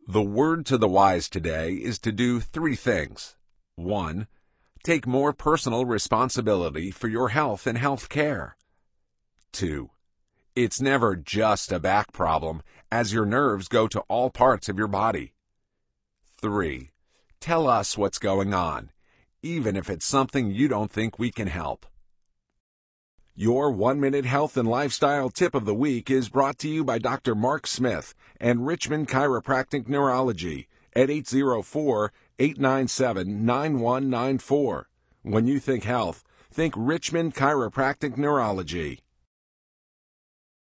The word to the wise today is to do three things. 1. Take more personal responsibility for your health and health care. 2. It's never just a back problem, as your nerves go to all parts of your body. 3. Tell us what's going on, even if it's something you don't think we can help. Your 1-minute health and lifestyle tip of the week is brought to you by Dr. Mark Smith and Richmond Chiropractic Neurology at 804-897-9194. When you think health, think Richmond Chiropractic Neurology.